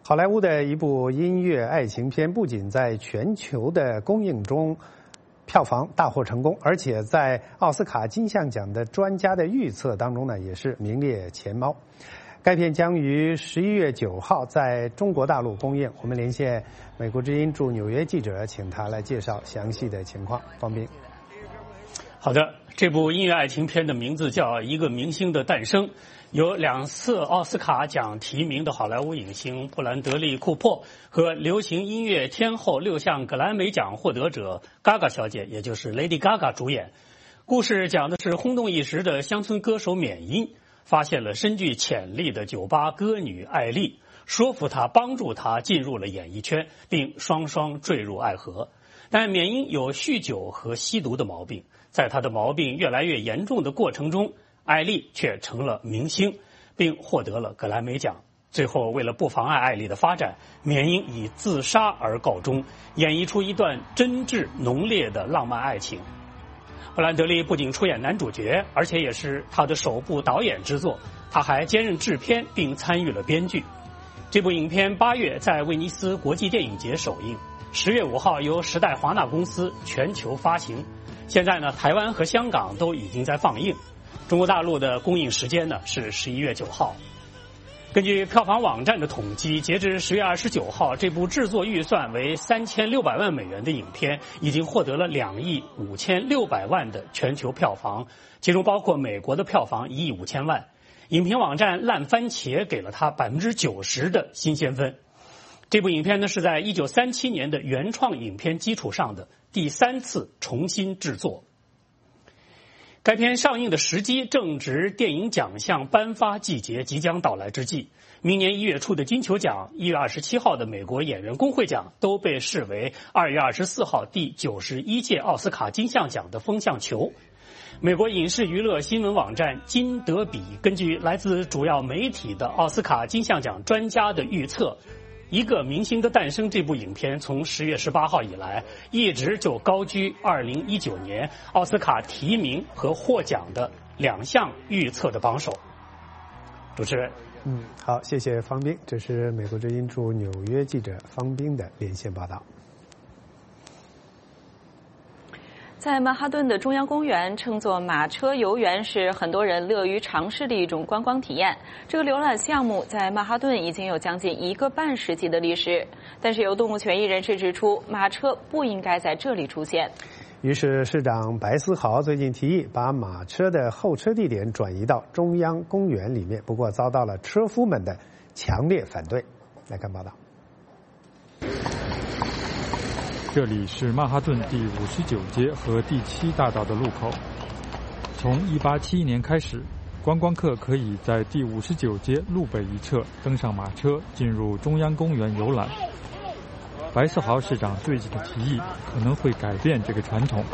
好莱坞的一部音乐爱情片，不仅在全球的公映中票房大获成功，而且在奥斯卡金像奖的专家的预测当中呢，也是名列前茅。该片将于十一月九号在中国大陆公映。我们连线美国之音驻纽约记者，请他来介绍详细的情况。方斌。 好的，这部音乐爱情片的名字叫《一个明星的诞生》，由两次奥斯卡奖提名的好莱坞影星布兰德利·库珀和流行音乐天后六项格莱美奖获得者 Gaga 小姐，也就是 Lady Gaga 主演。故事讲的是轰动一时的乡村歌手缅因发现了深具潜力的酒吧歌女艾丽，说服她帮助她进入了演艺圈，并双双坠入爱河。但缅因有酗酒和吸毒的毛病，在他的毛病越来越严重的过程中，艾丽却成了明星，并获得了格莱美奖。最后为了不妨碍艾丽的发展，缅因以自杀而告终，演绎出一段真挚浓烈的浪漫爱情。布兰德利不仅出演男主角，而且也是他的首部导演之作，他还兼任制片并参与了编剧。这部影片八月在威尼斯国际电影节首映，十月五号由时代华纳公司全球发行。现在呢，台湾和香港都已经在放映，中国大陆的公映时间呢是十一月九号。根据票房网站的统计，截至十月二十九号，这部制作预算为三千六百万美元的影片已经获得了两亿五千六百万的全球票房，其中包括美国的票房一亿五千万。影评网站烂番茄给了它百分之九十的新鲜分。这部影片呢是在一九三七年的原创影片基础上的第三次重新制作。该片上映的时机正值电影奖项颁发季节即将到来之际，明年一月初的金球奖、一月二十七号的美国演员工会奖都被视为二月二十四号第九十一届奥斯卡金像奖的风向球。美国影视娱乐新闻网站金德比根据来自主要媒体的奥斯卡金像奖专家的预测，一个明星的诞生这部影片从十月十八号以来一直就高居二零一九年奥斯卡提名和获奖的两项预测的榜首。主持人， 嗯，好，谢谢方斌，这是美国之音驻纽约记者方斌的连线报道。 在曼哈顿的中央公园，乘坐马车游园是很多人乐于尝试的一种观光体验。这个浏览项目在曼哈顿已经有将近一个半世纪的历史，但是有动物权益人士指出，马车不应该在这里出现。 于是市长白思豪最近提议把马车的候车地点转移到中央公园里面，不过遭到了车夫们的强烈反对。来看报道。 这里是曼哈顿第五十九街和第七大道的路口。从一八七一年开始，观光客可以在第五十九街路北一侧登上马车，进入中央公园游览。白思豪市长最近的提议可能会改变这个传统。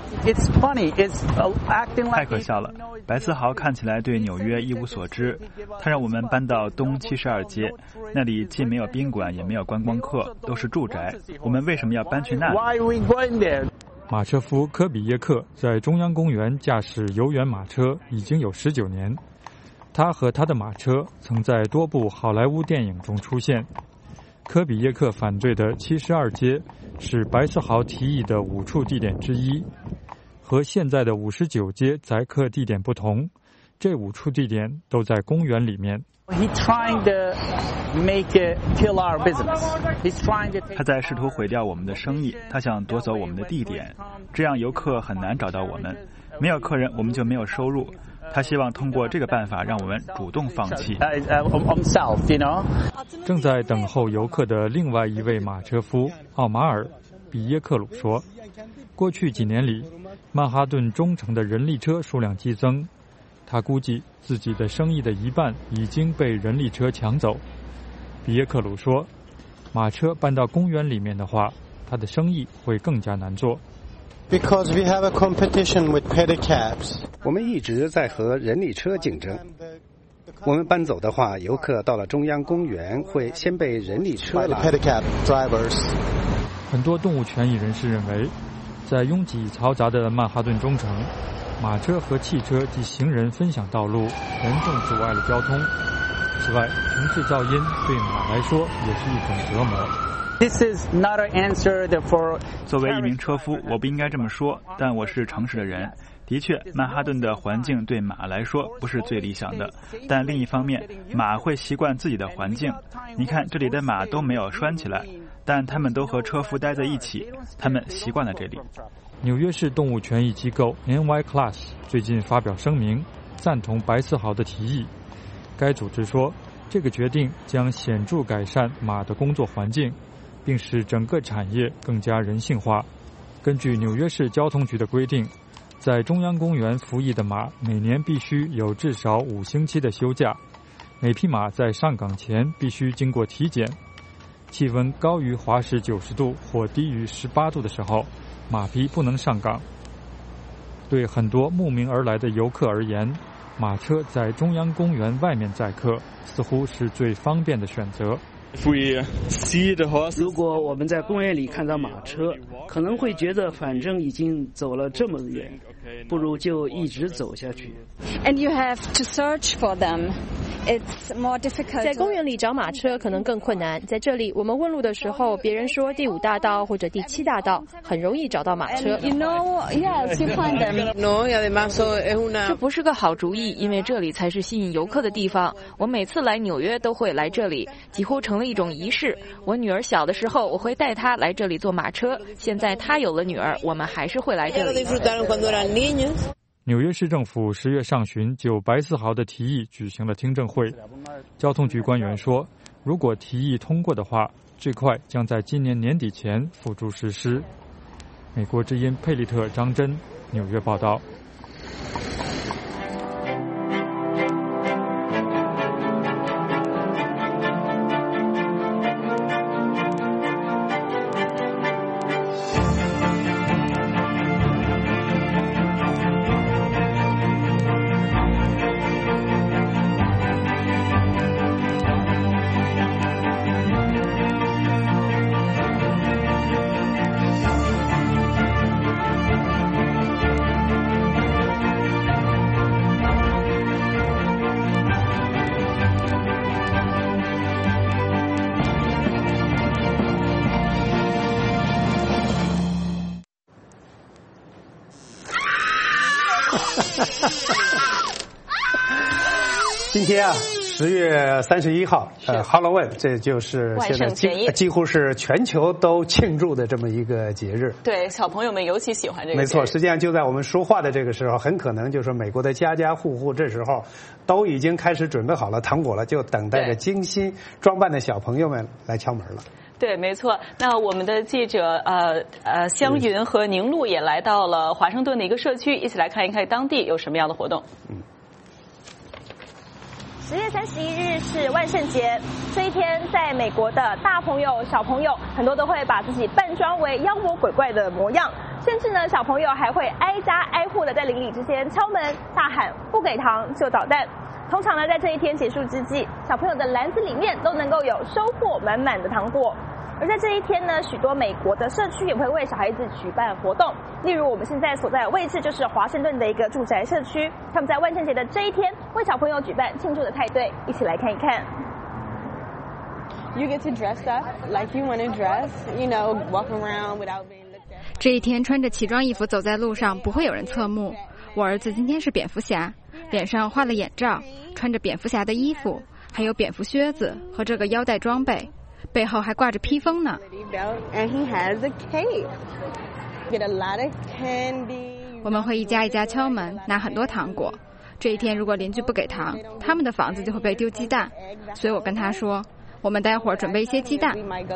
太可笑了！白思豪看起来对纽约一无所知。他让我们搬到东七十二街，那里既没有宾馆也没有观光客，都是住宅。我们为什么要搬去那里？ 马车夫科比耶克在中央公园驾驶游园马车已经有十九年。他和他的马车曾在多部好莱坞电影中出现。科比耶克反对的七十二街是白思豪提议的五处地点之一，和现在的五十九街载客地点不同，这五处地点都在公园里面。 他在试图毁掉我们的生意，他想夺走我们的地点，这样游客很难找到我们，没有客人我们就没有收入。他希望通过这个办法让我们主动放弃。 正在等候游客的另外一位马车夫奥马尔·比耶克鲁说，过去几年里，曼哈顿中城的人力车数量激增。他估计自己的生意的一半已经被人力车抢走。比耶克鲁说，马车搬到公园里面的话，他的生意会更加难做。 Because we have a competition with pedicabs. 我们一直在和人力车竞争。我们搬走的话，游客到了中央公园会先被人力车拉。 pedicab drivers. 很多动物权益人士认为，在拥挤嘈杂的曼哈顿中城，马车和汽车及行人分享道路，严重阻碍了交通。 此外，停制噪音对马来说也是一种折磨。 This is not an answer for。 作为一名车夫，我不应该这么说，但我是诚实的人。的确，曼哈顿的环境对马来说不是最理想的，但另一方面，马会习惯自己的环境。你看，这里的马都没有拴起来，但他们都和车夫待在一起，他们习惯了这里。 纽约市动物权益机构 N Y Class 最近发表声明，赞同白思豪的提议。该组织说，这个决定将显著改善马的工作环境，并使整个产业更加人性化。根据纽约市交通局的规定，在中央公园服役的马每年必须有至少五星期的休假，每匹马在上岗前必须经过体检，气温高于华氏九十度或低于十八度的时候，马匹不能上岗。对很多慕名而来的游客而言，马车在中央公园外面载客似乎是最方便的选择。 如果我们在公园里看到马车，可能会觉得反正已经走了这么远，不如就一直走下去。 And you have to search for them. It's more difficult. 在公园里找马车可能更困难。在这里，我们问路的时候，别人说第五大道或者第七大道，很容易找到马车。 You know, yes, you find them. No, y además es una. 这不是个好主意，因为这里才是吸引游客的地方。我每次来纽约都会来这里，几乎成了一种仪式。我女儿小的时候，我会带她来这里坐马车。现在她有了女儿，我们还是会来这里。 纽约市政府十月上旬就白思豪的提议举行了听证会。交通局官员说，如果提议通过的话，最快将在今年年底前付诸实施。美国之音佩利特、张真，纽约报道。 今天啊，十月三十一号，呃 ，Halloween， 这就是现在几几乎是全球都庆祝的这么一个节日。 对，小朋友们尤其喜欢这个。 没错，实际上就在我们说话的这个时候，很可能就是美国的家家户户这时候都已经开始准备好了糖果了，就等待着精心装扮的小朋友们来敲门了。 对，没错。那我们的记者呃呃香云和宁路也来到了华盛顿的一个社区，一起来看一看当地有什么样的活动。嗯。 十月三十一日是万圣节，这一天在美国的大朋友、小朋友很多都会把自己扮装为妖魔鬼怪的模样，甚至呢，小朋友还会挨家挨户的在邻里之间敲门，大喊不给糖就捣蛋。通常呢，在这一天结束之际，小朋友的篮子里面都能够有收获满满的糖果。而在这一天呢，许多美国的社区也会为小孩子举办活动，例如我们现在所在的位置就是华盛顿的一个住宅社区，他们在万圣节的这一天为小朋友举办庆祝的派对，一起来看一看。 You get to dress up like you want to dress, you know, walk around without being looked at. 这一天穿着奇装异服走在路上，不会有人侧目。我儿子今天是蝙蝠侠，脸上画了眼罩，穿着蝙蝠侠的衣服，还有蝙蝠靴子和这个腰带装备。背后还挂着披风呢。我们会一家一家敲门，拿很多糖果。这一天如果邻居不给糖，他们的房子就会被丢鸡蛋。所以我跟他说，我们待会儿准备一些鸡蛋。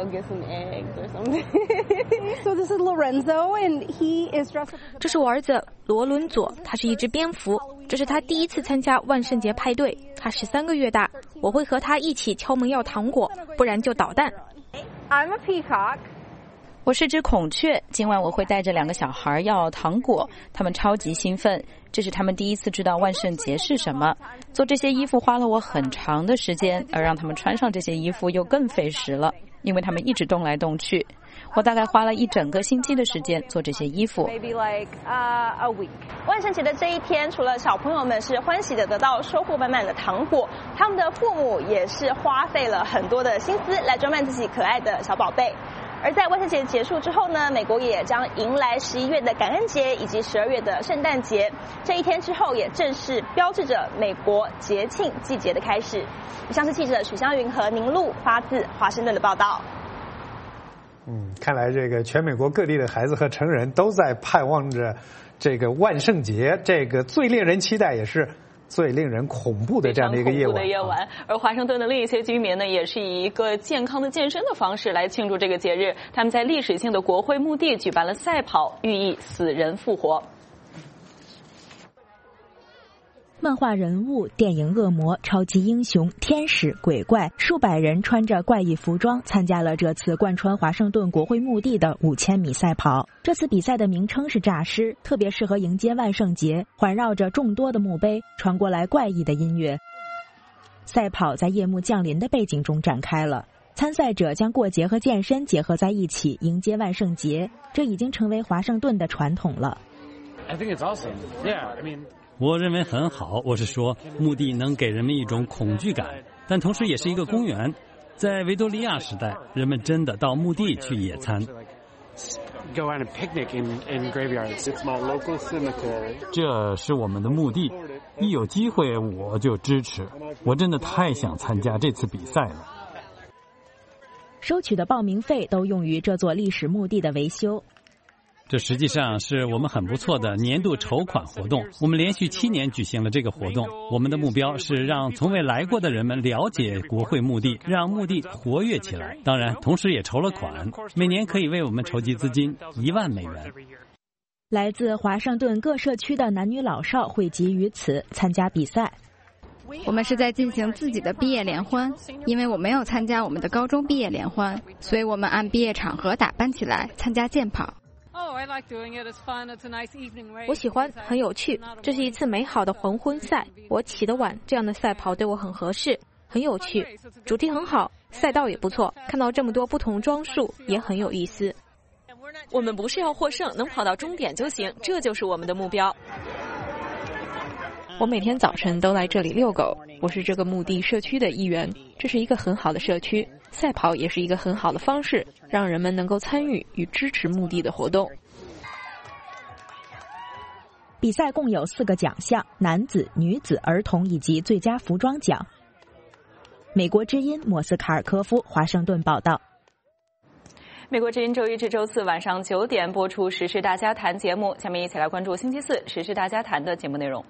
这是我儿子罗伦佐，他是一只蝙蝠。这是他第一次参加万圣节派对，他十三个月大。我会和他一起敲门要糖果，不然就捣蛋。 I'm a peacock. 我是只孔雀，今晚我会带着两个小孩要糖果，他们超级兴奋，这是他们第一次知道万圣节是什么。做这些衣服花了我很长的时间，而让他们穿上这些衣服又更费时了，因为他们一直动来动去。 我大概花了一整个星期的时间做这些衣服。 万圣节的这一天，除了小朋友们是欢喜的得到收获满满的糖果，他们的父母也是花费了很多的心思来装扮自己可爱的小宝贝。而在万圣节结束之后呢，美国也将迎来十一月的感恩节以及十二月的圣诞节。这一天之后，也正式标志着美国节庆季节的开始。以上是记者许湘云和宁路发自华盛顿的报道。 嗯，看来这个全美国各地的孩子和成人都在盼望着这个万圣节，这个最令人期待也是最令人恐怖的这样的一个夜晚。 的夜晚，而华盛顿的另一些居民呢，也是以一个健康的健身的方式来庆祝这个节日。他们在历史性的国会墓地举办了赛跑，寓意死人复活。 漫画人物、电影恶魔、超级英雄、天使、鬼怪，数百人穿着怪异服装参加了这次贯穿华盛顿国会墓地的五千米赛跑。这次比赛的名称是诈尸，特别适合迎接万圣节，环绕着众多的墓碑传过来怪异的音乐。赛跑在夜幕降临的背景中展开了，参赛者将过节和健身结合在一起，迎接万圣节，这已经成为华盛顿的传统了。 I think it's awesome. Yeah, I mean. 我认为很好，我是说，墓地能给人们一种恐惧感，但同时也是一个公园。在维多利亚时代，人们真的到墓地去野餐。这是我们的墓地，一有机会我就支持。我真的太想参加这次比赛了。 收取的报名费都用于这座历史墓地的维修。 这实际上是我们很不错的年度筹款活动。我们连续七年举行了这个活动。我们的目标是让从未来过的人们了解国会墓地，让墓地活跃起来。当然，同时也筹了款，每年可以为我们筹集资金一万美元。 来自华盛顿各社区的男女老少汇集于此参加比赛。 我们是在进行自己的毕业联欢，因为我没有参加我们的高中毕业联欢，所以我们按毕业场合打扮起来参加健跑。 我喜欢，很有趣，这是一次美好的黄昏赛。我起得晚，这样的赛跑对我很合适，很有趣，主题很好，赛道也不错，看到这么多不同装束也很有意思。 我们不是要获胜，能跑到终点就行，这就是我们的目标。 我每天早晨都来这里遛狗，我是这个墓地社区的一员，这是一个很好的社区。赛跑也是一个很好的方式，让人们能够参与与支持墓地的活动。 比赛共有四个奖项：男子、女子、儿童以及最佳服装奖。美国之音莫斯卡尔科夫华盛顿报道。 美国之音周一至周四晚上九点播出《时事大家谈》节目，下面一起来关注星期四《时事大家谈》的节目内容。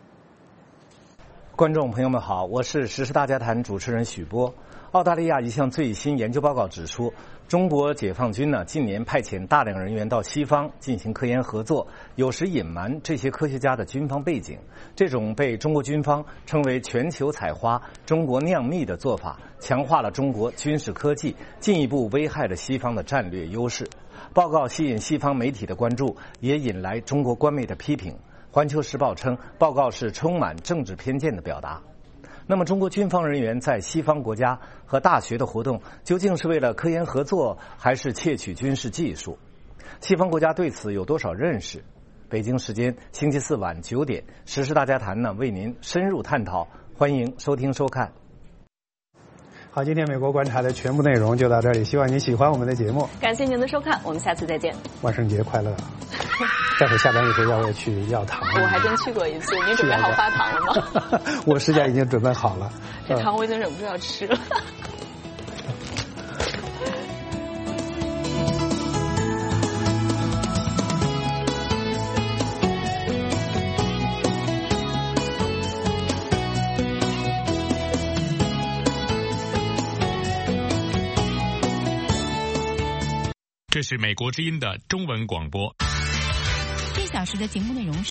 观众朋友们好，我是《时事大家谈》主持人许波。澳大利亚一项最新研究报告指出，中国解放军呢近年派遣大量人员到西方进行科研合作，有时隐瞒这些科学家的军方背景。这种被中国军方称为全球采花、中国酿蜜的做法，强化了中国军事科技，进一步危害了西方的战略优势。报告吸引西方媒体的关注，也引来中国官媒的批评。环球时报称，报告是充满政治偏见的表达。那么，中国军方人员在西方国家和大学的活动，究竟是为了科研合作，还是窃取军事技术？西方国家对此有多少认识？北京时间星期四晚九点，《时事大家谈》呢为您深入探讨，欢迎收听收看。 好，今天美国观察的全部内容就到这里，希望您喜欢我们的节目。 感谢您的收看，我们下次再见。 万圣节快乐！待会下班以后要我去要糖。 我还真去过一次，您准备好发糖了吗？ 我实际上已经准备好了。 这糖我已经忍不住要吃了。 这是美国之音的中文广播。 这小时的节目内容是。